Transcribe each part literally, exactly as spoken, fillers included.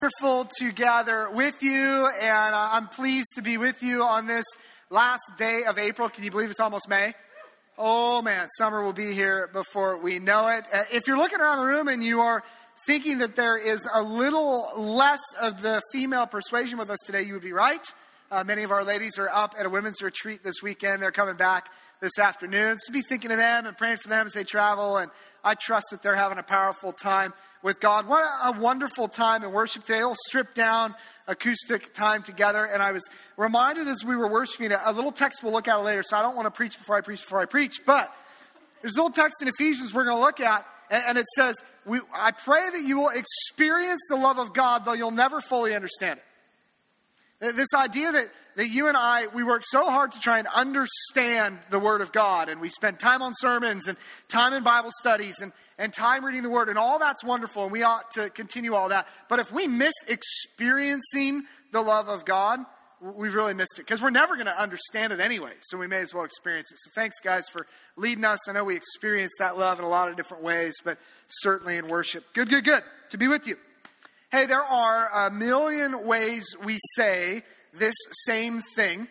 Wonderful to gather with you, and uh, I'm pleased to be with you on this last day of April. Can you believe it's almost May? Oh man, summer will be here before we know it. Uh, if you're looking around the room and you are thinking that there is a little less of the female persuasion with us today, you would be right. Uh, many of our ladies are up at a women's retreat this weekend. They're coming back this afternoon. So be thinking of them and praying for them as they travel. And I trust that they're having a powerful time with God. What a wonderful time in worship today. A little stripped down acoustic time together. And I was reminded as we were worshiping, a little text we'll look at later. So I don't want to preach before I preach before I preach. But there's a little text in Ephesians we're going to look at. And it says, "We I pray that you will experience the love of God, though you'll never fully understand it." This idea that, that you and I, we work so hard to try and understand the Word of God. And we spend time on sermons and time in Bible studies and, and time reading the Word. And all that's wonderful. And we ought to continue all that. But if we miss experiencing the love of God, we've really missed it. Because we're never going to understand it anyway. So we may as well experience it. So thanks, guys, for leading us. I know we experience that love in a lot of different ways. But certainly in worship. Good, good, good to be with you. Hey, there are a million ways we say this same thing,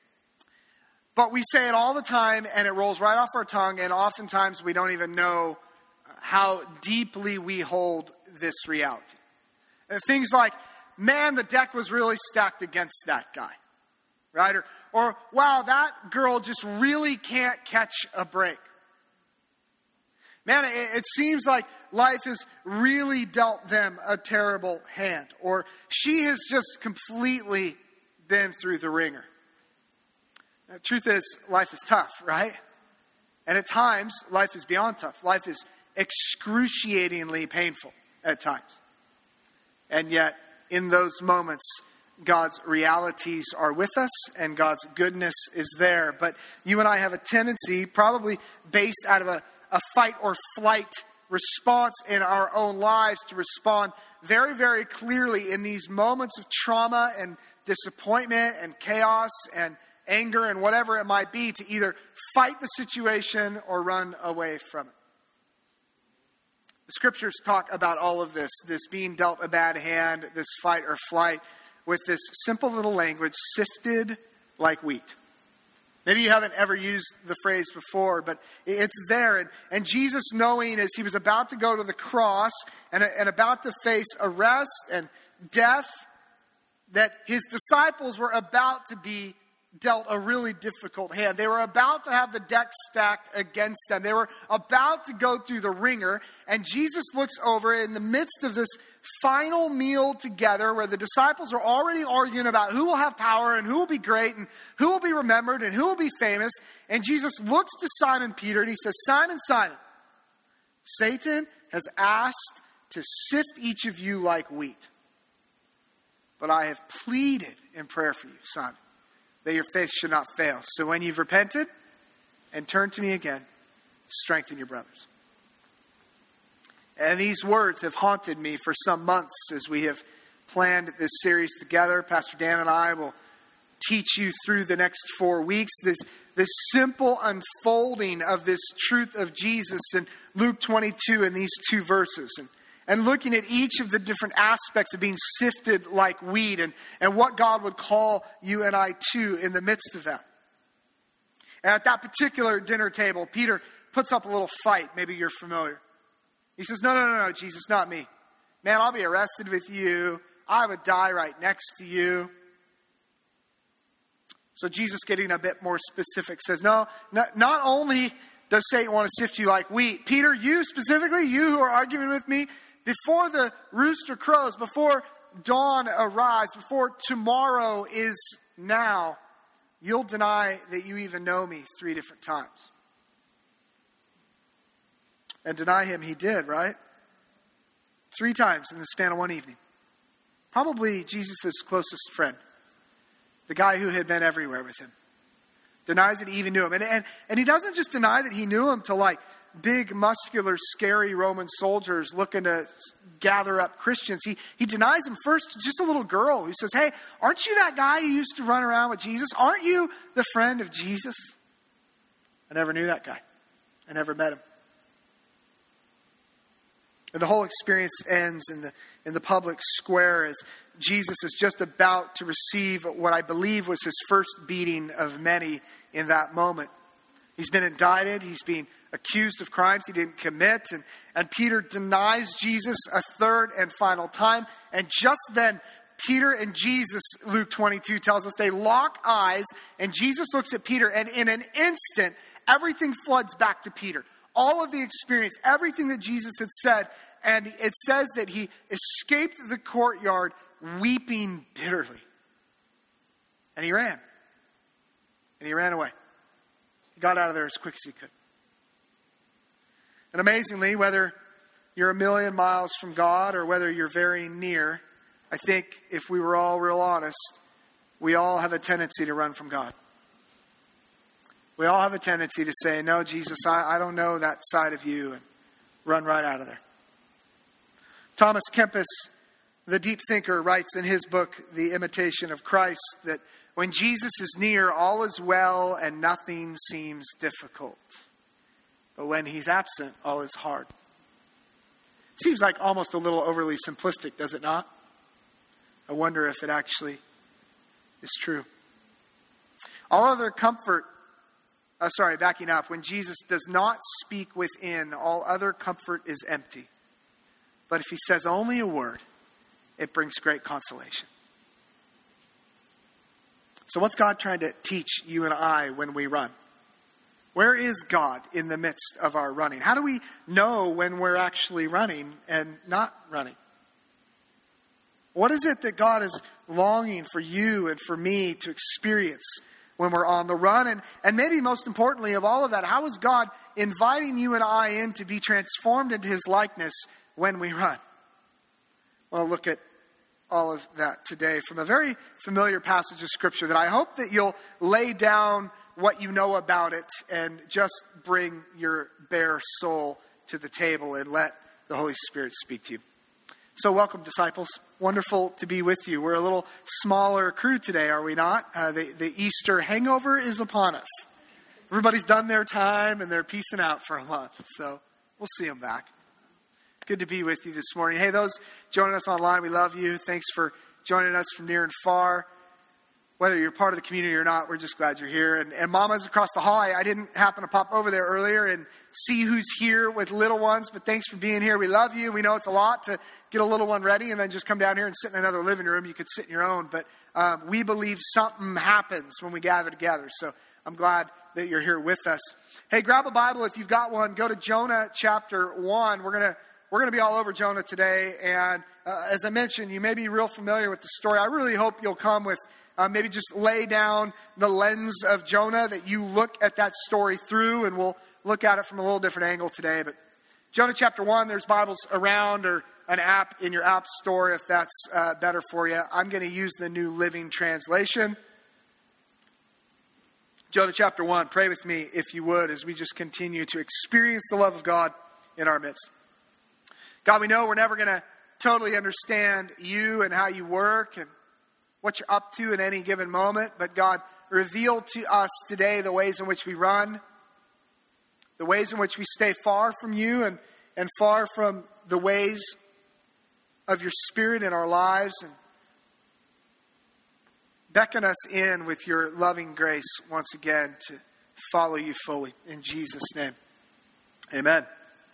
but we say it all the time and it rolls right off our tongue, and oftentimes we don't even know how deeply we hold this reality. And things like, man, the deck was really stacked against that guy, right? Or, or wow, that girl just really can't catch a break. Man, it, it seems like life has really dealt them a terrible hand. Or she has just completely been through the ringer. The truth is, life is tough, right? And at times, life is beyond tough. Life is excruciatingly painful at times. And yet, in those moments, God's realities are with us and God's goodness is there. But you and I have a tendency, probably based out of a a fight or flight response in our own lives, to respond very, very clearly in these moments of trauma and disappointment and chaos and anger and whatever it might be, to either fight the situation or run away from it. The scriptures talk about all of this, this being dealt a bad hand, this fight or flight, with this simple little language, sifted like wheat. Maybe you haven't ever used the phrase before, but it's there. And, and Jesus, knowing as he was about to go to the cross and, and about to face arrest and death, that his disciples were about to be dealt a really difficult hand. They were about to have the deck stacked against them. They were about to go through the ringer. And Jesus looks over in the midst of this final meal together, where the disciples are already arguing about who will have power and who will be great and who will be remembered and who will be famous. And Jesus looks to Simon Peter and he says, "Simon, Simon, Satan has asked to sift each of you like wheat. But I have pleaded in prayer for you, Simon, that your faith should not fail. So when you've repented and turned to me again, strengthen your brothers." And these words have haunted me for some months as we have planned this series together. Pastor Dan and I will teach you through the next four weeks this, this simple unfolding of this truth of Jesus in Luke twenty-two in these two verses. And And looking at each of the different aspects of being sifted like wheat, and, and what God would call you and I to in the midst of that. And at that particular dinner table, Peter puts up a little fight. Maybe you're familiar. He says, no, no, no, no, Jesus, not me. Man, I'll be arrested with you. I would die right next to you. So Jesus, getting a bit more specific, says, no, not, not only does Satan want to sift you like wheat, Peter, you specifically, you who are arguing with me, before the rooster crows, before dawn arrives, before tomorrow is now, you'll deny that you even know me three different times. And deny him he did, right? Three times in the span of one evening. Probably Jesus' closest friend. The guy who had been everywhere with him. Denies that he even knew him. And, and, and he doesn't just deny that he knew him to like big, muscular, scary Roman soldiers looking to gather up Christians. He, he denies him first to just a little girl who says, "Hey, aren't you that guy who used to run around with Jesus? Aren't you the friend of Jesus?" I never knew that guy. I never met him. And the whole experience ends in the in the public square as Jesus is just about to receive what I believe was his first beating of many in that moment. He's been indicted. He's being accused of crimes he didn't commit. And, and Peter denies Jesus a third and final time. And just then, Peter and Jesus, Luke twenty-two tells us, they lock eyes. And Jesus looks at Peter. And in an instant, everything floods back to Peter. All of the experience, everything that Jesus had said. And it says that he escaped the courtyard weeping bitterly. And he ran. And he ran away. He got out of there as quick as he could. And amazingly, whether you're a million miles from God or whether you're very near, I think if we were all real honest, we all have a tendency to run from God. We all have a tendency to say, no, Jesus, I, I don't know that side of you, and run right out of there. Thomas Kempis, the deep thinker, writes in his book, The Imitation of Christ, that when Jesus is near, all is well and nothing seems difficult. But when he's absent, all is hard. Seems like almost a little overly simplistic, does it not? I wonder if it actually is true. All other comfort, uh, sorry, backing up. When Jesus does not speak within, all other comfort is empty. But if he says only a word, it brings great consolation. So what's God trying to teach you and I when we run? Where is God in the midst of our running? How do we know when we're actually running and not running? What is it that God is longing for you and for me to experience when we're on the run? And, and maybe most importantly of all of that, how is God inviting you and I in to be transformed into his likeness when we run? Well, look at all of that today from a very familiar passage of Scripture that I hope that you'll lay down what you know about it and just bring your bare soul to the table and let the Holy Spirit speak to you. So welcome, disciples. Wonderful to be with you. We're a little smaller crew today, are we not? Uh, the, the Easter hangover is upon us. Everybody's done their time and they're peacing out for a month. So we'll see them back. Good to be with you this morning. Hey, those joining us online, we love you. Thanks for joining us from near and far. Whether you're part of the community or not, we're just glad you're here. And, and Mama's across the hall. I, I didn't happen to pop over there earlier and see who's here with little ones, but thanks for being here. We love you. We know it's a lot to get a little one ready and then just come down here and sit in another living room. You could sit in your own, but um, we believe something happens when we gather together. So I'm glad that you're here with us. Hey, grab a Bible if you've got one. Go to Jonah chapter one. We're going to We're going to be all over Jonah today. And uh, as I mentioned, you may be real familiar with the story. I really hope you'll come with uh, maybe just lay down the lens of Jonah, that you look at that story through, and we'll look at it from a little different angle today. But Jonah chapter one, there's Bibles around or an app in your app store if that's uh, better for you. I'm going to use the New Living Translation. Jonah chapter one, pray with me if you would as we just continue to experience the love of God in our midst. God, we know we're never going to totally understand you and how you work and what you're up to in any given moment. But God, reveal to us today the ways in which we run, the ways in which we stay far from you and, and far from the ways of your Spirit in our lives. And beckon us in with your loving grace once again to follow you fully. In Jesus' name, amen.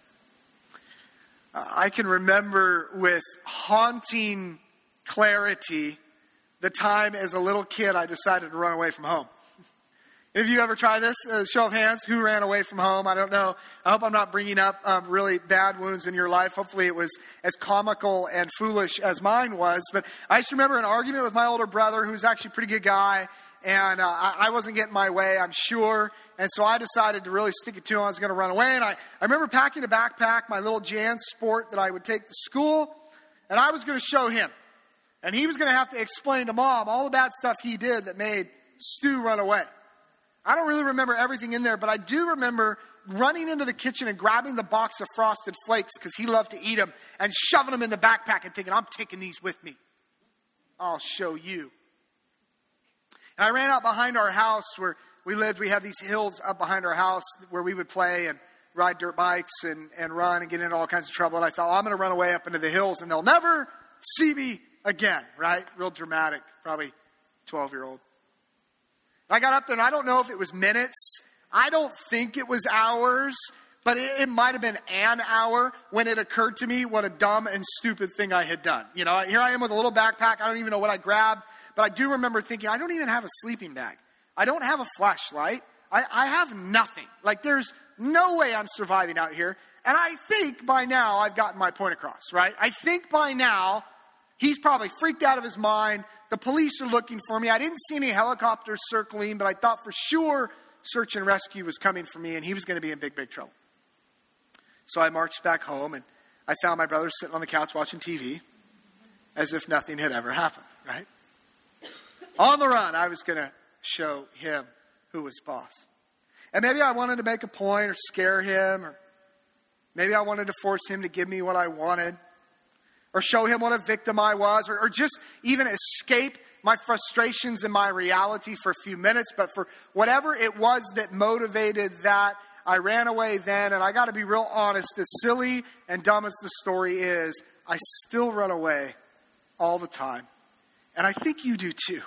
I can remember with haunting clarity the time as a little kid I decided to run away from home. Have you ever tried this? Uh, show of hands, who ran away from home? I don't know. I hope I'm not bringing up um, really bad wounds in your life. Hopefully it was as comical and foolish as mine was. But I just remember an argument with my older brother, who's actually a pretty good guy. And uh, I, I wasn't getting my way, I'm sure. And so I decided to really stick it to him. I was going to run away. And I, I remember packing a backpack, my little Jan Sport that I would take to school. And I was going to show him. And he was going to have to explain to Mom all the bad stuff he did that made Stu run away. I don't really remember everything in there, but I do remember running into the kitchen and grabbing the box of Frosted Flakes because he loved to eat them and shoving them in the backpack and thinking, I'm taking these with me. I'll show you. And I ran out behind our house where we lived. We had these hills up behind our house where we would play. And ride dirt bikes and, and run and get into all kinds of trouble. And I thought, well, I'm going to run away up into the hills and they'll never see me again, right? Real dramatic, probably twelve-year-old. I got up there and I don't know if it was minutes. I don't think it was hours, but it, it might have been an hour when it occurred to me what a dumb and stupid thing I had done. You know, here I am with a little backpack. I don't even know what I grabbed, but I do remember thinking, I don't even have a sleeping bag. I don't have a flashlight. I, I have nothing. Like, there's no way I'm surviving out here. And I think by now I've gotten my point across, right? I think by now he's probably freaked out of his mind. The police are looking for me. I didn't see any helicopters circling, but I thought for sure search and rescue was coming for me and he was going to be in big, big trouble. So I marched back home and I found my brother sitting on the couch watching T V as if nothing had ever happened, right? On the run, I was going to show him who was boss. And maybe I wanted to make a point or scare him, or maybe I wanted to force him to give me what I wanted, or show him what a victim I was, or, or just even escape my frustrations and my reality for a few minutes. But for whatever it was that motivated that, I ran away then. And I got to be real honest, as silly and dumb as the story is, I still run away all the time. And I think you do too.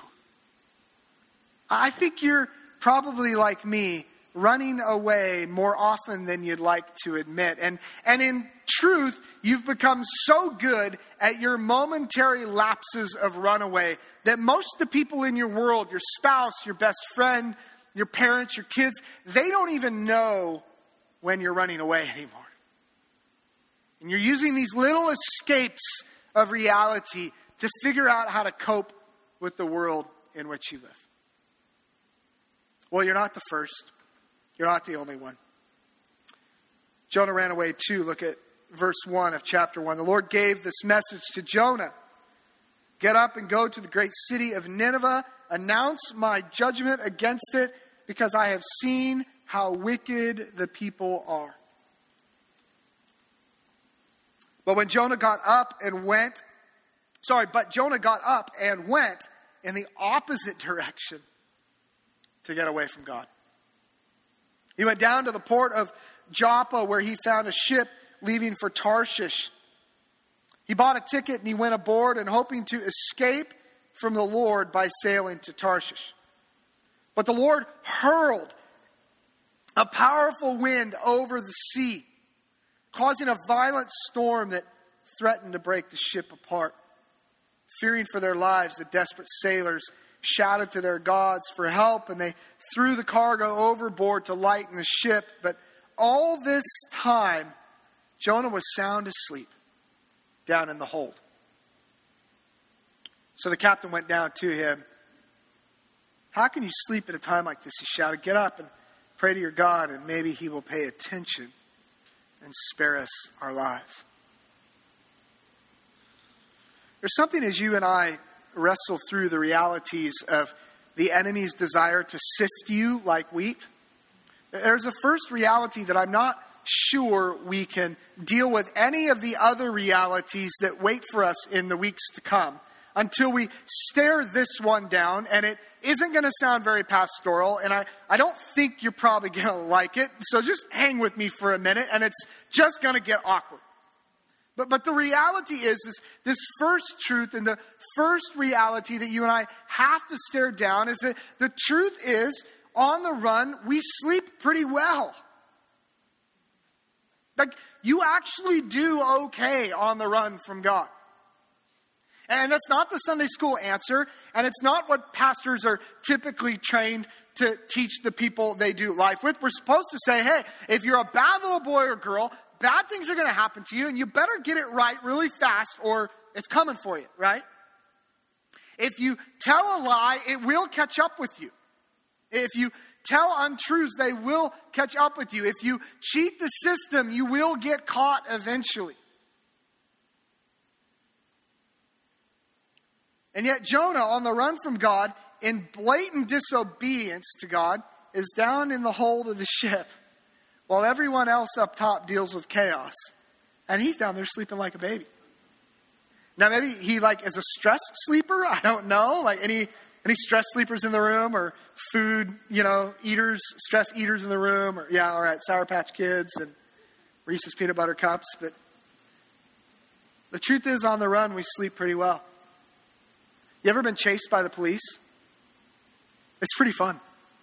I think you're probably like me, running away more often than you'd like to admit. And, and in truth, you've become so good at your momentary lapses of runaway that most of the people in your world, your spouse, your best friend, your parents, your kids, they don't even know when you're running away anymore. And you're using these little escapes of reality to figure out how to cope with the world in which you live. Well, you're not the first. You're not the only one. Jonah ran away too. Look at verse one of chapter one. The Lord gave this message to Jonah. Get up and go to the great city of Nineveh. Announce my judgment against it, because I have seen how wicked the people are. But when Jonah got up and went, sorry, but Jonah got up and went in the opposite direction to get away from God. He went down to the port of Joppa, where he found a ship leaving for Tarshish. He bought a ticket and he went aboard, and hoping to escape from the Lord by sailing to Tarshish. But the Lord hurled a powerful wind over the sea, causing a violent storm that threatened to break the ship apart. Fearing for their lives, the desperate sailors shouted to their gods for help, and they threw the cargo overboard to lighten the ship. But all this time, Jonah was sound asleep down in the hold. So the captain went down to him. How can you sleep at a time like this? He shouted. Get up and pray to your God, and maybe he will pay attention and spare us our lives. There's something as you and I wrestle through the realities of the enemy's desire to sift you like wheat. There's a first reality that I'm not sure we can deal with any of the other realities that wait for us in the weeks to come until we stare this one down. And it isn't going to sound very pastoral, and I, I don't think you're probably going to like it. So just hang with me for a minute, and it's just going to get awkward. But but the reality is this, this first truth, and the first reality that you and I have to stare down, is that the truth is, on the run, we sleep pretty well. Like, you actually do okay on the run from God. And that's not the Sunday school answer, and it's not what pastors are typically trained to teach the people they do life with. We're supposed to say, hey, if you're a bad little boy or girl, bad things are going to happen to you, and you better get it right really fast or it's coming for you, right? If you tell a lie, it will catch up with you. If you tell untruths, they will catch up with you. If you cheat the system, you will get caught eventually. And yet Jonah, on the run from God, in blatant disobedience to God, is down in the hold of the ship, while everyone else up top deals with chaos. And he's down there sleeping like a baby. Now maybe he like is a stress sleeper. I don't know. Like, and he, Any stress sleepers in the room, or food, you know, eaters, stress eaters in the room? Or yeah, all right, Sour Patch Kids and Reese's Peanut Butter Cups. But the truth is, on the run, we sleep pretty well. You ever been chased by the police? It's pretty fun.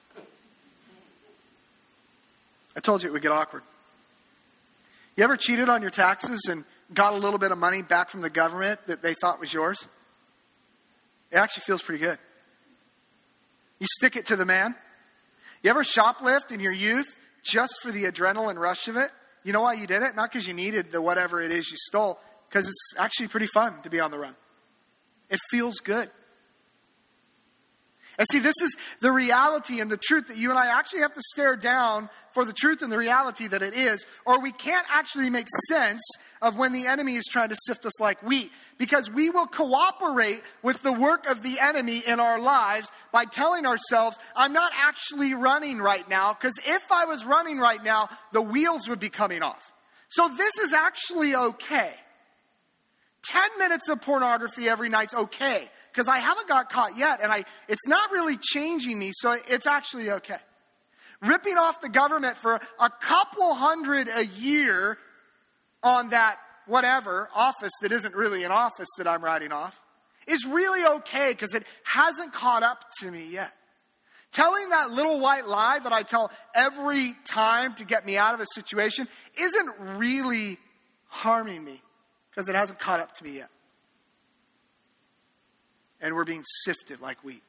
I told you it would get awkward. You ever cheated on your taxes and got a little bit of money back from the government that they thought was yours? It actually feels pretty good. You stick it to the man. You ever shoplift in your youth just for the adrenaline rush of it? You know why you did it? Not because you needed the whatever it is you stole, because it's actually pretty fun to be on the run. It feels good. And see, this is the reality and the truth that you and I actually have to stare down for the truth and the reality that it is, or we can't actually make sense of when the enemy is trying to sift us like wheat. Because we will cooperate with the work of the enemy in our lives by telling ourselves, I'm not actually running right now, because if I was running right now, the wheels would be coming off. So this is actually okay. Ten minutes of pornography every night's okay, because I haven't got caught yet, and I it's not really changing me, so it's actually okay. Ripping off the government for a couple hundred a year on that whatever office that isn't really an office that I'm writing off is really okay, because it hasn't caught up to me yet. Telling that little white lie that I tell every time to get me out of a situation isn't really harming me, because it hasn't caught up to me yet. And we're being sifted like wheat.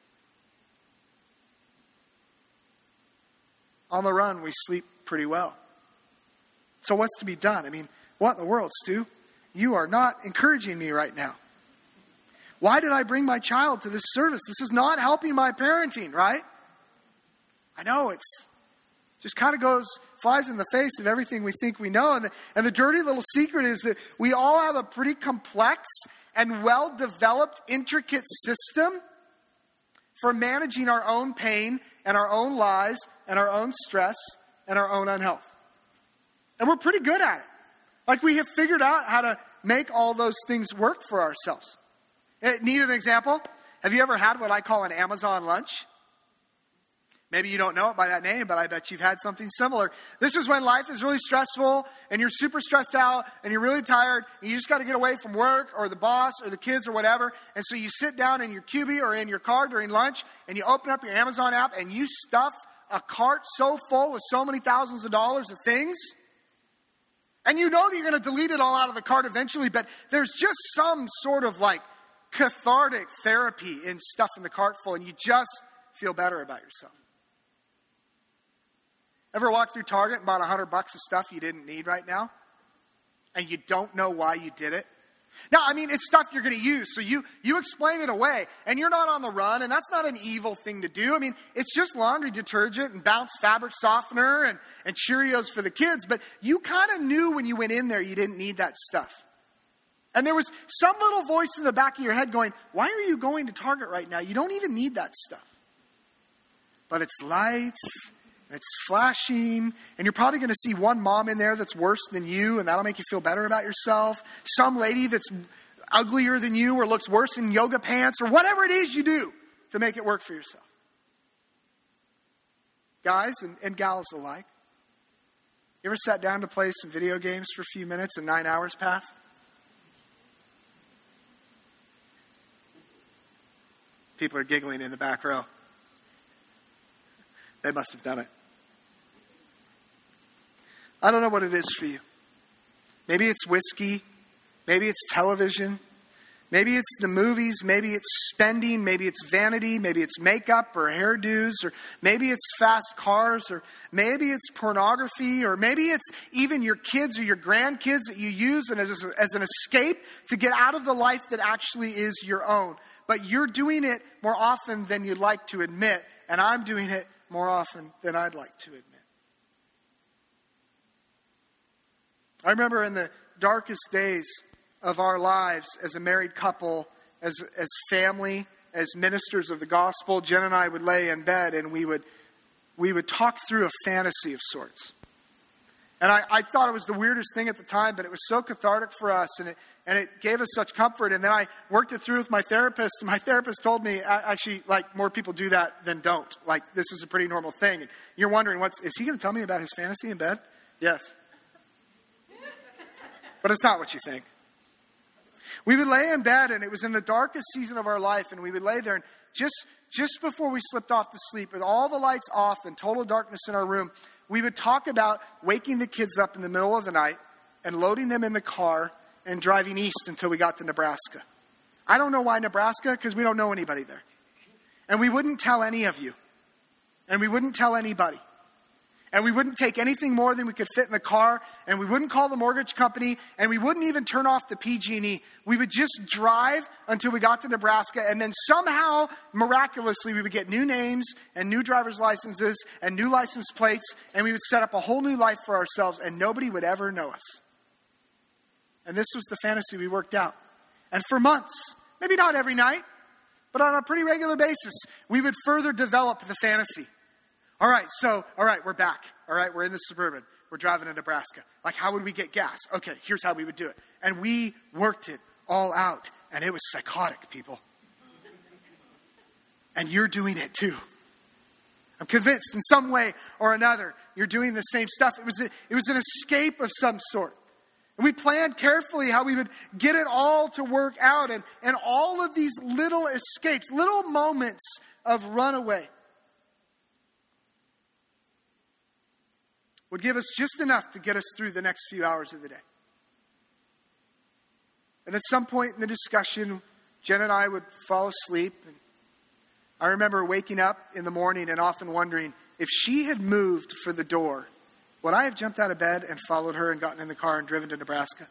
On the run, we sleep pretty well. So what's to be done? I mean, what in the world, Stu? You are not encouraging me right now. Why did I bring my child to this service? This is not helping my parenting, right? I know it's just kind of goes, flies in the face of everything we think we know. And the, and the dirty little secret is that we all have a pretty complex and well-developed, intricate system for managing our own pain and our own lies and our own stress and our own unhealth. And we're pretty good at it. Like, we have figured out how to make all those things work for ourselves. Need an example? Have you ever had what I call an Amazon lunch? Maybe you don't know it by that name, but I bet you've had something similar. This is when life is really stressful and you're super stressed out and you're really tired and you just got to get away from work or the boss or the kids or whatever. And so you sit down in your cubie or in your car during lunch and you open up your Amazon app and you stuff a cart so full with so many thousands of dollars of things. And you know that you're going to delete it all out of the cart eventually, but there's just some sort of like cathartic therapy in stuff in the cart full, and you just feel better about yourself. Ever walked through Target and bought a hundred bucks of stuff you didn't need right now? And you don't know why you did it? Now, I mean, it's stuff you're going to use, so you, you explain it away, and you're not on the run, and that's not an evil thing to do. I mean, it's just laundry detergent and Bounce fabric softener and, and Cheerios for the kids, but you kind of knew when you went in there you didn't need that stuff. And there was some little voice in the back of your head going, why are you going to Target right now? You don't even need that stuff. But it's lights, it's flashing, and you're probably going to see one mom in there that's worse than you, and that'll make you feel better about yourself. Some lady that's uglier than you or looks worse in yoga pants, or whatever it is you do to make it work for yourself. Guys and, and gals alike, you ever sat down to play some video games for a few minutes and nine hours passed? People are giggling in the back row. They must have done it. I don't know what it is for you. Maybe it's whiskey. Maybe it's television. Maybe it's the movies. Maybe it's spending. Maybe it's vanity. Maybe it's makeup or hairdos. Or maybe it's fast cars. Or maybe it's pornography. Or maybe it's even your kids or your grandkids that you use as, as an escape to get out of the life that actually is your own. But you're doing it more often than you'd like to admit. And I'm doing it more often than I'd like to admit. I remember in the darkest days of our lives as a married couple, as as family, as ministers of the gospel, Jen and I would lay in bed and we would we would talk through a fantasy of sorts. And I, I thought it was the weirdest thing at the time, but it was so cathartic for us, and it and it gave us such comfort. And then I worked it through with my therapist, and my therapist told me, actually, like, more people do that than don't. Like, this is a pretty normal thing. And you're wondering, what's is he going to tell me about his fantasy in bed? Yes. But it's not what you think. We would lay in bed, and it was in the darkest season of our life, and we would lay there, and just, just before we slipped off to sleep, with all the lights off and total darkness in our room, we would talk about waking the kids up in the middle of the night and loading them in the car and driving east until we got to Nebraska. I don't know why Nebraska, because we don't know anybody there. And we wouldn't tell any of you. And we wouldn't tell anybody. And we wouldn't take anything more than we could fit in the car. And we wouldn't call the mortgage company. And we wouldn't even turn off the P G and E. We would just drive until we got to Nebraska. And then somehow, miraculously, we would get new names and new driver's licenses and new license plates. And we would set up a whole new life for ourselves. And nobody would ever know us. And this was the fantasy we worked out. And for months, maybe not every night, but on a pretty regular basis, we would further develop the fantasy. All right, so, all right, we're back. All right, we're in the Suburban. We're driving to Nebraska. Like, how would we get gas? Okay, here's how we would do it. And we worked it all out. And it was psychotic, people. And you're doing it too. I'm convinced in some way or another, you're doing the same stuff. It was a, it was an escape of some sort. And we planned carefully how we would get it all to work out. And, and all of these little escapes, little moments of runaway, would give us just enough to get us through the next few hours of the day. And at some point in the discussion, Jen and I would fall asleep. And I remember waking up in the morning and often wondering, if she had moved for the door, would I have jumped out of bed and followed her and gotten in the car and driven to Nebraska?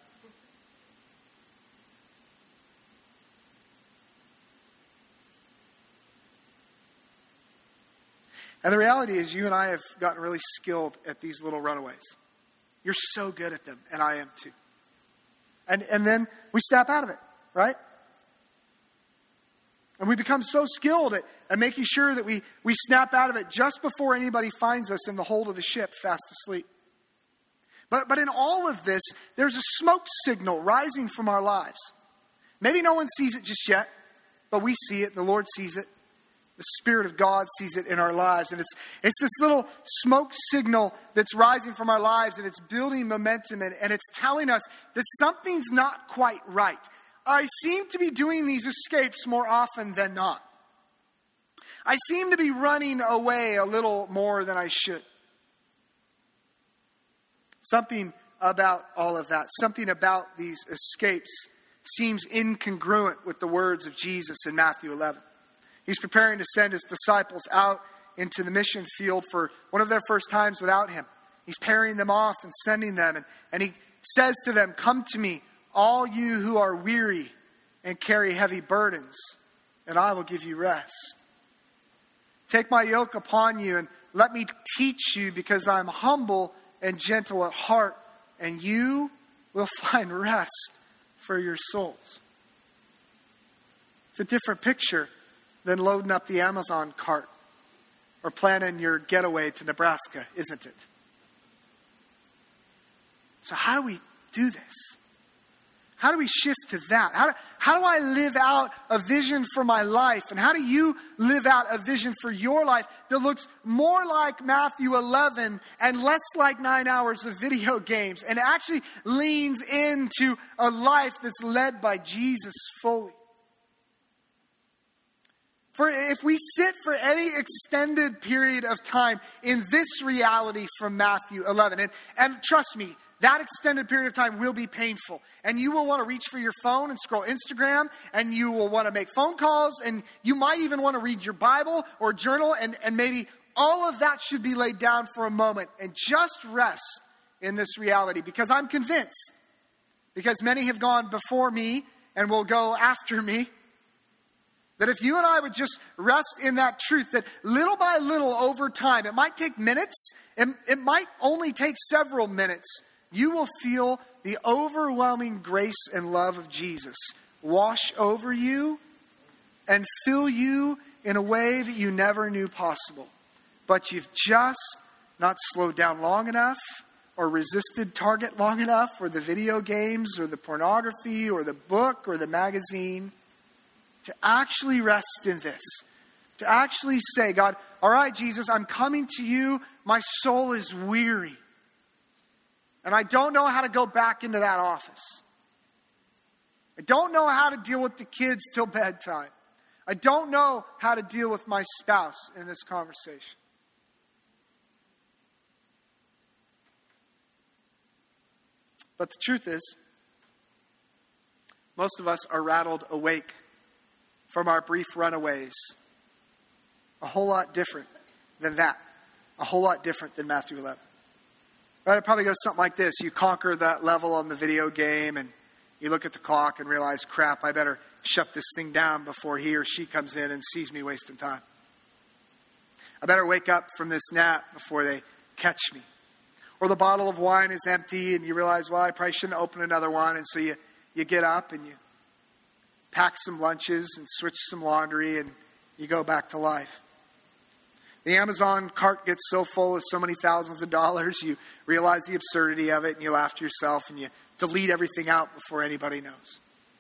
And the reality is, you and I have gotten really skilled at these little runaways. You're so good at them, and I am too. And and then we snap out of it, right? And we become so skilled at, at making sure that we, we snap out of it just before anybody finds us in the hold of the ship, fast asleep. But, but in all of this, there's a smoke signal rising from our lives. Maybe no one sees it just yet, but we see it. The Lord sees it. The Spirit of God sees it in our lives. And it's it's this little smoke signal that's rising from our lives, and it's building momentum, and, and it's telling us that something's not quite right. I seem to be doing these escapes more often than not. I seem to be running away a little more than I should. Something about all of that, something about these escapes seems incongruent with the words of Jesus in Matthew eleven. He's preparing to send his disciples out into the mission field for one of their first times without him. He's pairing them off and sending them. And, and he says to them, "Come to me, all you who are weary and carry heavy burdens, and I will give you rest. Take my yoke upon you and let me teach you, because I'm humble and gentle at heart, and you will find rest for your souls." It's a different picture than loading up the Amazon cart or planning your getaway to Nebraska, isn't it? So how do we do this? How do we shift to that? How do, how do I live out a vision for my life? And how do you live out a vision for your life that looks more like Matthew eleven and less like nine hours of video games, and actually leans into a life that's led by Jesus fully? For if we sit for any extended period of time in this reality from Matthew eleven, and, and trust me, that extended period of time will be painful. And you will want to reach for your phone and scroll Instagram, and you will want to make phone calls, and you might even want to read your Bible or journal, and, and maybe all of that should be laid down for a moment and just rest in this reality. Because I'm convinced, because many have gone before me and will go after me, that if you and I would just rest in that truth, that little by little over time, it might take minutes, it, it might only take several minutes, you will feel the overwhelming grace and love of Jesus wash over you and fill you in a way that you never knew possible. But you've just not slowed down long enough, or resisted Target long enough, or the video games, or the pornography, or the book, or the magazine, to actually rest in this. To actually say, God, all right, Jesus, I'm coming to you. My soul is weary. And I don't know how to go back into that office. I don't know how to deal with the kids till bedtime. I don't know how to deal with my spouse in this conversation. But the truth is, most of us are rattled awake from our brief runaways. A whole lot different than that. A whole lot different than Matthew eleven. Right? It probably goes something like this. You conquer that level on the video game and you look at the clock and realize, crap, I better shut this thing down before he or she comes in and sees me wasting time. I better wake up from this nap before they catch me. Or the bottle of wine is empty and you realize, well, I probably shouldn't open another one. And so you, you get up and you pack some lunches and switch some laundry and you go back to life. The Amazon cart gets so full of so many thousands of dollars, you realize the absurdity of it and you laugh to yourself and you delete everything out before anybody knows.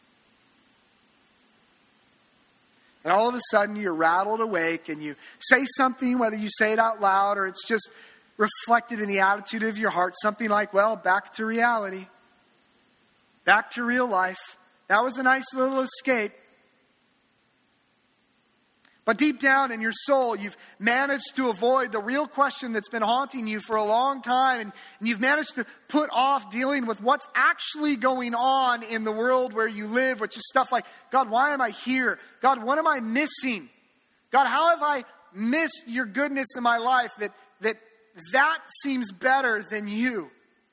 And all of a sudden you're rattled awake and you say something, whether you say it out loud or it's just reflected in the attitude of your heart, something like, well, back to reality. Back to real life. That was a nice little escape. But deep down in your soul, you've managed to avoid the real question that's been haunting you for a long time. And, and you've managed to put off dealing with what's actually going on in the world where you live, which is stuff like, God, why am I here? God, what am I missing? God, how have I missed your goodness in my life that that, that seems better than you?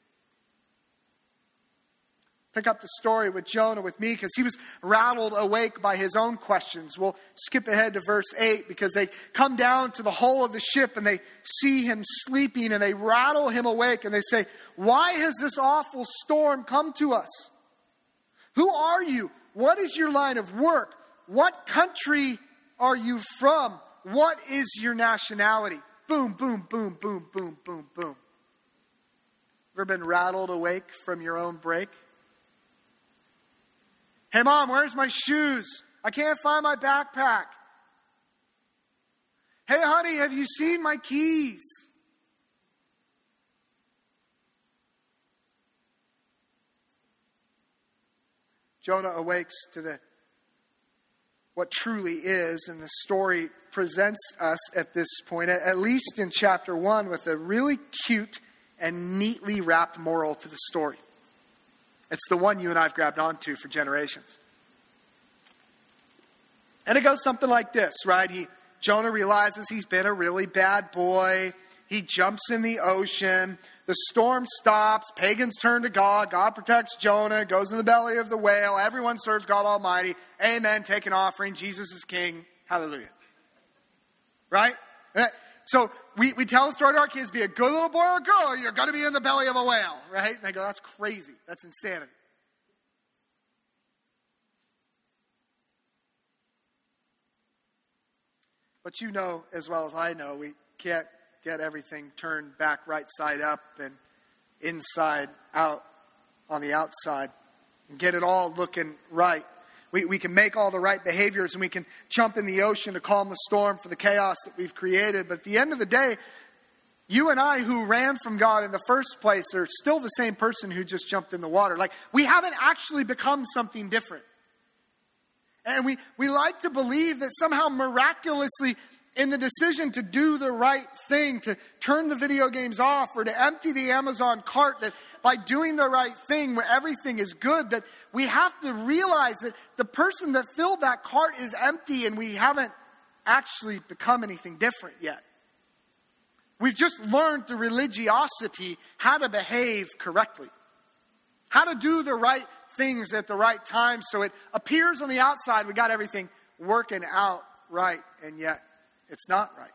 Pick up the story with Jonah with me because he was rattled awake by his own questions. We'll skip ahead to verse eight because they come down to the hull of the ship and they see him sleeping and they rattle him awake and they say, why has this awful storm come to us? Who are you? What is your line of work? What country are you from? What is your nationality? Boom, boom, boom, boom, boom, boom, boom. Ever been rattled awake from your own break? Hey, Mom, where's my shoes? I can't find my backpack. Hey, honey, have you seen my keys? Jonah awakes to the what truly is, and the story presents us at this point, at least in chapter one, with a really cute and neatly wrapped moral to the story. It's the one you and I have grabbed onto for generations. And it goes something like this, right? He, Jonah realizes he's been a really bad boy. He jumps in the ocean. The storm stops. Pagans turn to God. God protects Jonah. Goes in the belly of the whale. Everyone serves God Almighty. Amen. Take an offering. Jesus is King. Hallelujah. Right? So we, we tell the story to our kids, be a good little boy or girl, or you're going to be in the belly of a whale, right? And they go, that's crazy. That's insanity. But you know as well as I know, we can't get everything turned back right side up and inside out on the outside and get it all looking right. We, we can make all the right behaviors and we can jump in the ocean to calm the storm for the chaos that we've created. But at the end of the day, you and I who ran from God in the first place are still the same person who just jumped in the water. Like, we haven't actually become something different. And we, we like to believe that somehow miraculously in the decision to do the right thing, to turn the video games off or to empty the Amazon cart, that by doing the right thing where everything is good, that we have to realize that the person that filled that cart is empty and we haven't actually become anything different yet. We've just learned through religiosity how to behave correctly, how to do the right things at the right time so it appears on the outside we got everything working out right, and yet it's not right.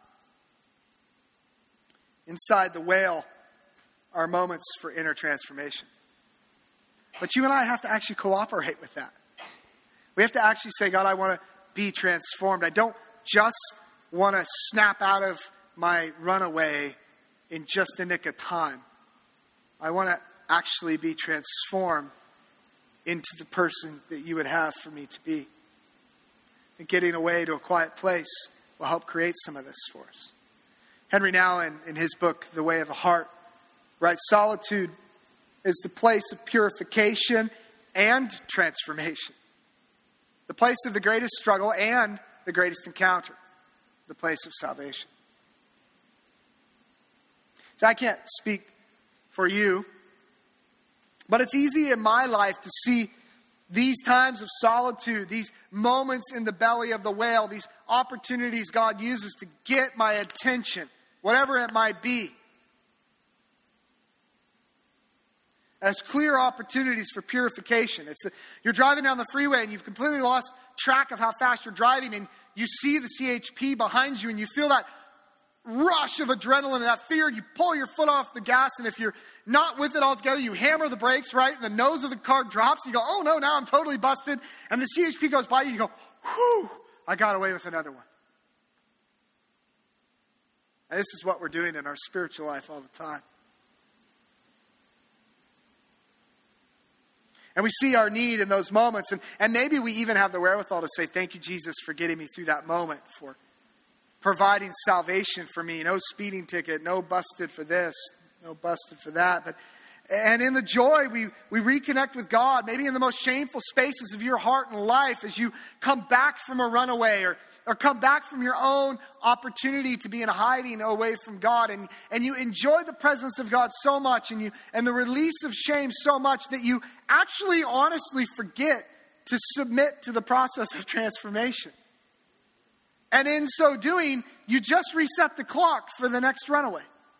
Inside the whale are moments for inner transformation. But you and I have to actually cooperate with that. We have to actually say, God, I want to be transformed. I don't just want to snap out of my runaway in just the nick of time. I want to actually be transformed into the person that you would have for me to be. And getting away to a quiet place will help create some of this for us. Henry Nouwen, in his book, The Way of the Heart, writes, solitude is the place of purification and transformation. The place of the greatest struggle and the greatest encounter. The place of salvation. So I can't speak for you, but it's easy in my life to see these times of solitude, these moments in the belly of the whale, these opportunities God uses to get my attention, whatever it might be, as clear opportunities for purification. It's a, you're driving down the freeway and you've completely lost track of how fast you're driving, and you see the C H P behind you and you feel that rush of adrenaline and that fear, and you pull your foot off the gas, and if you're not with it altogether, you hammer the brakes, right? And the nose of the car drops. You go, oh no, now I'm totally busted. And the C H P goes by you, you go, whew, I got away with another one. And this is what we're doing in our spiritual life all the time. And we see our need in those moments. And, and maybe we even have the wherewithal to say, thank you, Jesus, for getting me through that moment, for providing salvation for me. No speeding ticket, no busted for this, no busted for that. But and in the joy, we, we reconnect with God, maybe in the most shameful spaces of your heart and life as you come back from a runaway or, or come back from your own opportunity to be in hiding away from God. And, and you enjoy the presence of God so much and you and the release of shame so much that you actually honestly forget to submit to the process of transformation. And in so doing, you just reset the clock for the next runaway.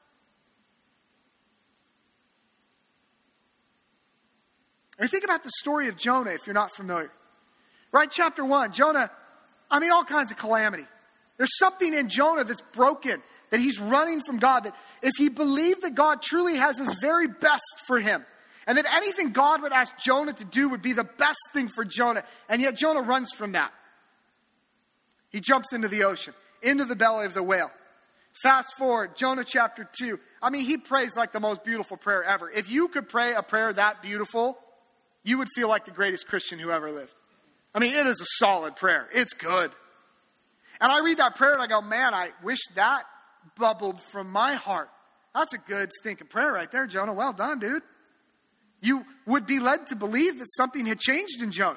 And think about the story of Jonah if you're not familiar. Right, chapter one, Jonah, I mean, all kinds of calamity. There's something in Jonah that's broken, that he's running from God, that if he believed that God truly has his very best for him, and that anything God would ask Jonah to do would be the best thing for Jonah, and yet Jonah runs from that. He jumps into the ocean, into the belly of the whale. Fast forward, Jonah chapter two. I mean, he prays like the most beautiful prayer ever. If you could pray a prayer that beautiful, you would feel like the greatest Christian who ever lived. I mean, it is a solid prayer. It's good. And I read that prayer and I go, man, I wish that bubbled from my heart. That's a good stinking prayer right there, Jonah. Well done, dude. You would be led to believe that something had changed in Jonah.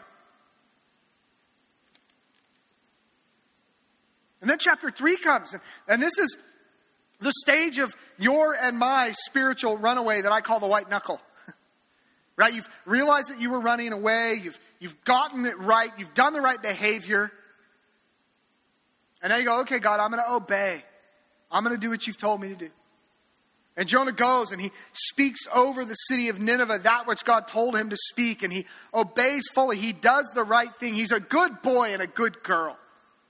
And then chapter three comes, and, and this is the stage of your and my spiritual runaway that I call the white knuckle. Right? You've realized that you were running away. You've, you've gotten it right. You've done the right behavior. And now you go, okay, God, I'm going to obey. I'm going to do what you've told me to do. And Jonah goes and he speaks over the city of Nineveh, that which God told him to speak. And he obeys fully. He does the right thing. He's a good boy and a good girl.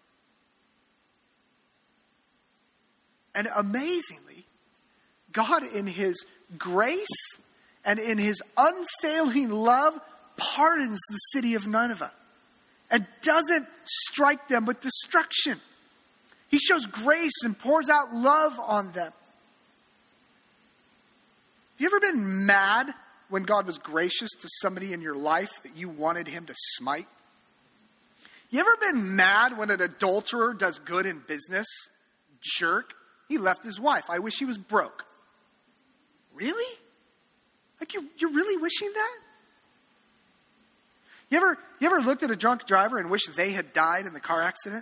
And amazingly, God in his grace and in his unfailing love pardons the city of Nineveh and doesn't strike them with destruction. He shows grace and pours out love on them. Have you ever been mad when God was gracious to somebody in your life that you wanted him to smite? You ever been mad when an adulterer does good in business? Jerk. He left his wife. I wish he was broke. Really? Like you're, you're really wishing that? You ever, you ever looked at a drunk driver and wished they had died in the car accident?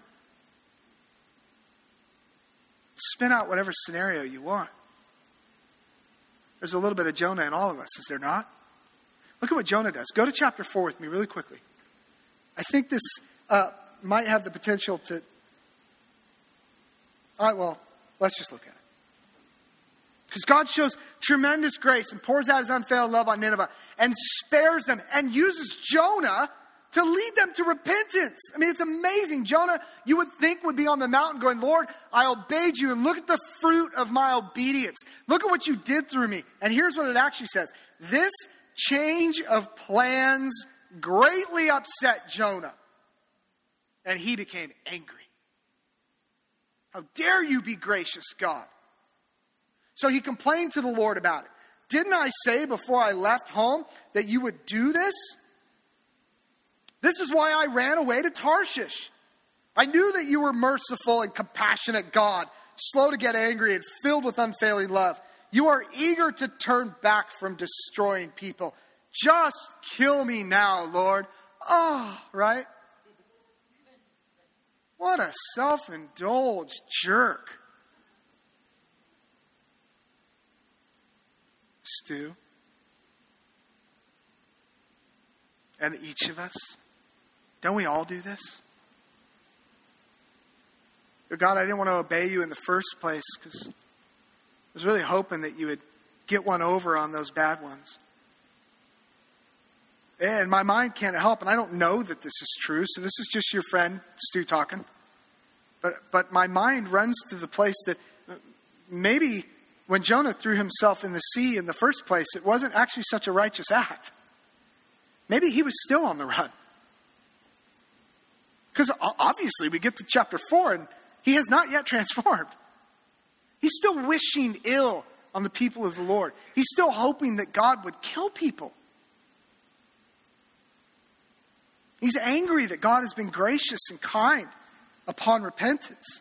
Spin out whatever scenario you want. There's a little bit of Jonah in all of us, is there not? Look at what Jonah does. Go to chapter four with me really quickly. I think this uh, might have the potential to... All right, well, let's just look at it. Because God shows tremendous grace and pours out his unfailing love on Nineveh and spares them and uses Jonah to lead them to repentance. I mean, it's amazing. Jonah, you would think, would be on the mountain going, Lord, I obeyed you and look at the fruit of my obedience. Look at what you did through me. And here's what it actually says. This change of plans greatly upset Jonah, and he became angry. How dare you be gracious, God? So he complained to the Lord about it. Didn't I say before I left home that you would do this? This is why I ran away to Tarshish. I knew that you were merciful and compassionate God, slow to get angry and filled with unfailing love. You are eager to turn back from destroying people. Just kill me now, Lord. Oh, right? What a self-indulged jerk. Stu. And each of us. Don't we all do this? God, I didn't want to obey you in the first place because I was really hoping that you would get one over on those bad ones. And my mind can't help, and I don't know that this is true, so this is just your friend, Stu, talking. But but my mind runs to the place that maybe when Jonah threw himself in the sea in the first place, it wasn't actually such a righteous act. Maybe he was still on the run. Because obviously we get to chapter four and he has not yet transformed. He's still wishing ill on the people of the Lord. He's still hoping that God would kill people. He's angry that God has been gracious and kind upon repentance.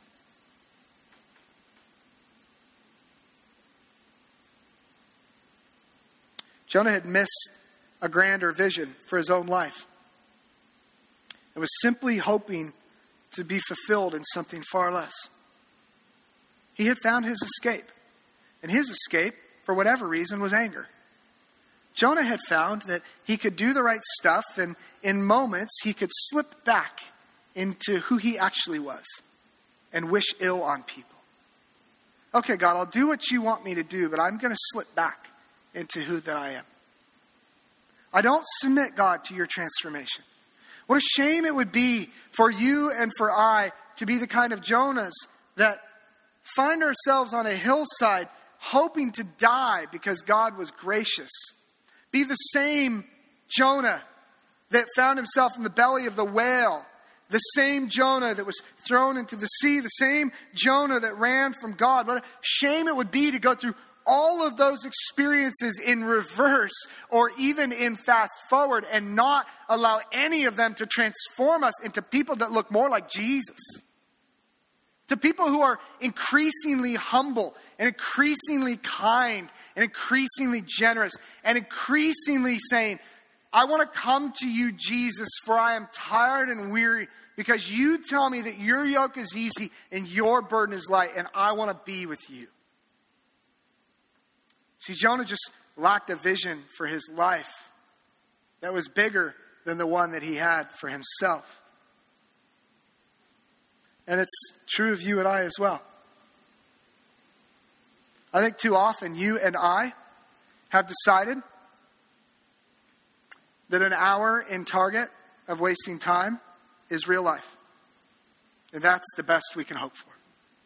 Jonah had missed a grander vision for his own life and was simply hoping to be fulfilled in something far less. He had found his escape, and his escape, for whatever reason, was anger. Jonah had found that he could do the right stuff, and in moments he could slip back into who he actually was and wish ill on people. Okay, God, I'll do what you want me to do, but I'm going to slip back into who that I am. I don't submit, God, to your transformation. What a shame it would be for you and for I to be the kind of Jonahs that find ourselves on a hillside hoping to die because God was gracious. Be the same Jonah that found himself in the belly of the whale. The same Jonah that was thrown into the sea. The same Jonah that ran from God. What a shame it would be to go through all of those experiences in reverse or even in fast forward and not allow any of them to transform us into people that look more like Jesus. To people who are increasingly humble and increasingly kind and increasingly generous and increasingly saying, I want to come to you, Jesus, for I am tired and weary because you tell me that your yoke is easy and your burden is light, and I want to be with you. See, Jonah just lacked a vision for his life that was bigger than the one that he had for himself. And it's true of you and I as well. I think too often you and I have decided that an hour in Target of wasting time is real life. And that's the best we can hope for.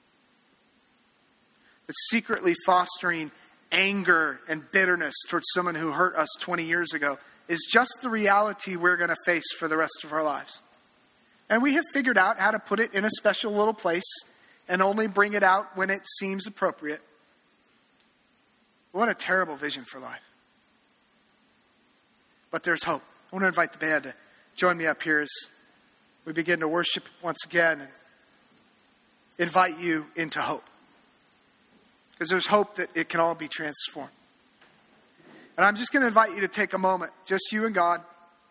That secretly fostering anger and bitterness towards someone who hurt us twenty years ago is just the reality we're going to face for the rest of our lives. And we have figured out how to put it in a special little place and only bring it out when it seems appropriate. What a terrible vision for life. But there's hope. I want to invite the band to join me up here as we begin to worship once again and invite you into hope. Because there's hope that it can all be transformed. And I'm just going to invite you to take a moment, just you and God.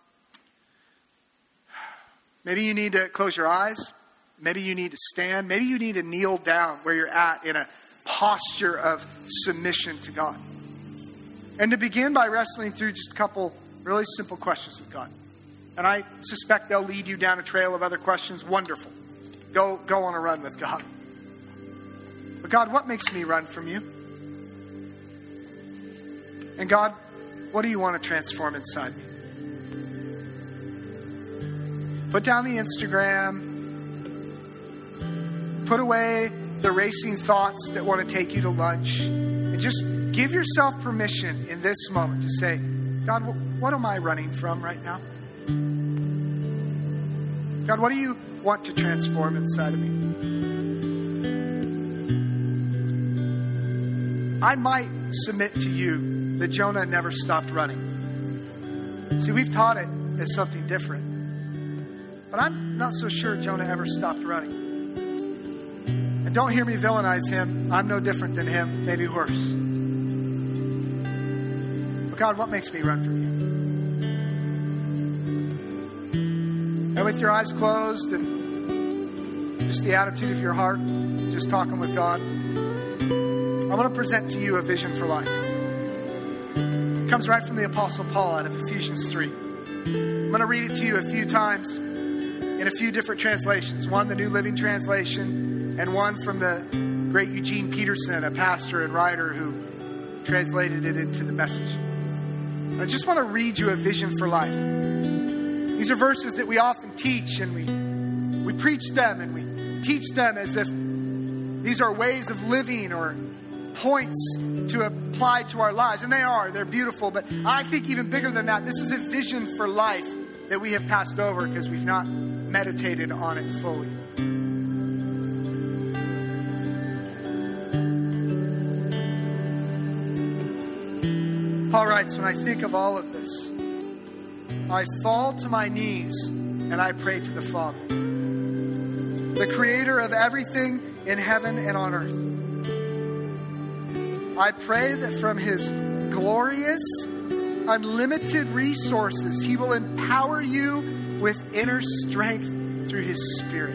Maybe you need to close your eyes. Maybe you need to stand. Maybe you need to kneel down where you're at in a posture of submission to God. And to begin by wrestling through just a couple really simple questions with God. And I suspect they'll lead you down a trail of other questions. Wonderful. Go, go on a run with God. But God, what makes me run from you? And God, what do you want to transform inside me? Put down the Instagram. Put away the racing thoughts that want to take you to lunch. And just give yourself permission in this moment to say, God, what am I running from right now? God, what do you want to transform inside of me? I might submit to you that Jonah never stopped running. See, we've taught it as something different. But I'm not so sure Jonah ever stopped running. And don't hear me villainize him. I'm no different than him, maybe worse. But God, what makes me run from you? And with your eyes closed and just the attitude of your heart, just talking with God, I want to present to you a vision for life. It comes right from the Apostle Paul out of Ephesians three. I'm going to read it to you a few times in a few different translations. One, the New Living Translation, and one from the great Eugene Peterson, a pastor and writer who translated it into the Message. I just want to read you a vision for life. These are verses that we often teach, and we we preach them, and we teach them as if these are ways of living or points to apply to our lives. And they are. They're beautiful. But I think even bigger than that, this is a vision for life that we have passed over because we've not meditated on it fully. Paul writes, when I think of all of this, I fall to my knees and I pray to the Father, the creator of everything in heaven and on earth. I pray that from his glorious, unlimited resources, he will empower you with inner strength through his Spirit.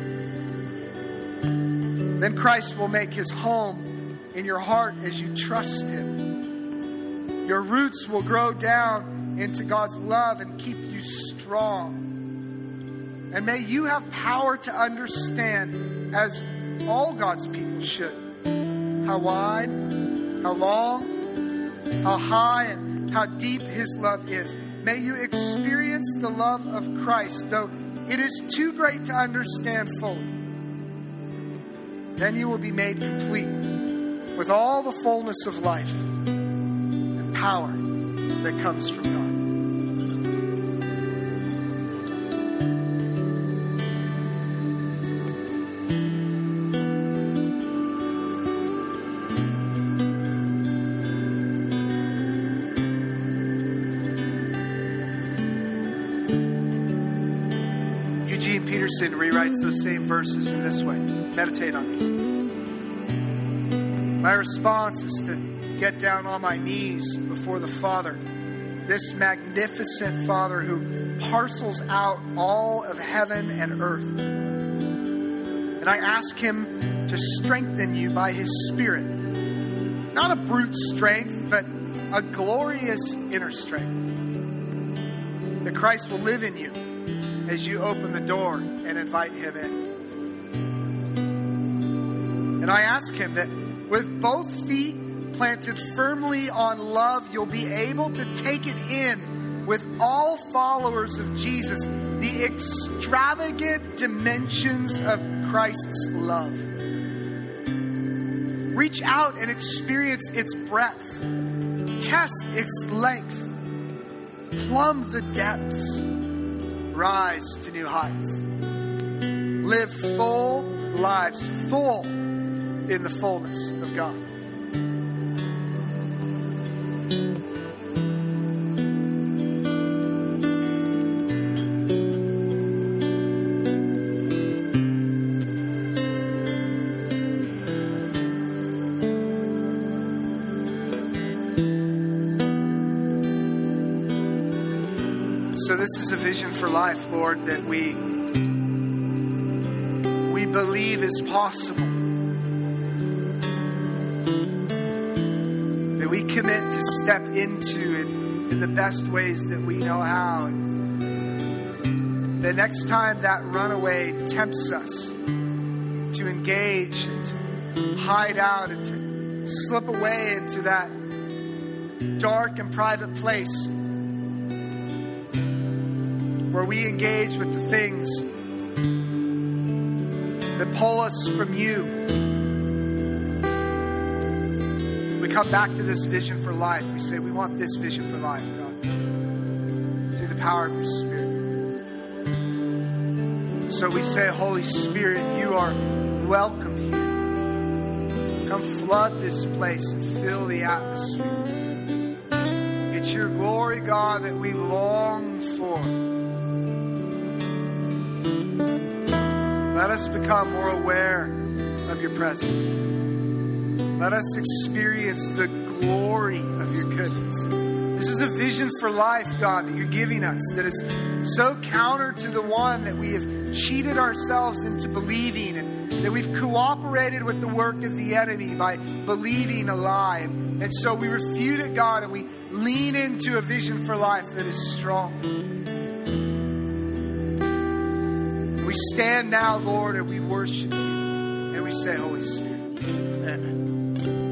Then Christ will make his home in your heart as you trust him. Your roots will grow down into God's love and keep you strong. And may you have power to understand, as all God's people should, how wide, how long, how high, and how deep his love is. May you experience the love of Christ, though it is too great to understand fully. Then you will be made complete with all the fullness of life and power that comes from God. Eugene Peterson rewrites those same verses in this way. Meditate on these. My response is to get down on my knees before the Father, this magnificent Father who parcels out all of heaven and earth. And I ask him to strengthen you by his Spirit. Not a brute strength, but a glorious inner strength. That Christ will live in you as you open the door and invite him in. And I ask him that with both feet planted firmly on love, you'll be able to take it in with all followers of Jesus, the extravagant dimensions of Christ's love. Reach out and experience its breadth. Test its length. Plumb the depths. Rise to new heights. Live full lives, full in the fullness of God. So this is a vision for life, Lord, that we we believe is possible. That we commit to step into it in the best ways that we know how. And the next time that runaway tempts us to engage and to hide out and to slip away into that dark and private place where we engage with the things that pull us from you. We come back to this vision for life. We say, we want this vision for life, God, through the power of your Spirit. So we say, Holy Spirit, you are welcome here. Come flood this place and fill the atmosphere. It's your glory, God, that we long for. Let us become more aware of your presence. Let us experience the glory of your goodness. This is a vision for life, God, that you're giving us that is so counter to the one that we have cheated ourselves into believing, and that we've cooperated with the work of the enemy by believing a lie. And, and so we refute it, God, and we lean into a vision for life that is strong. We stand now, Lord, and we worship you. And we say, Holy Spirit, amen.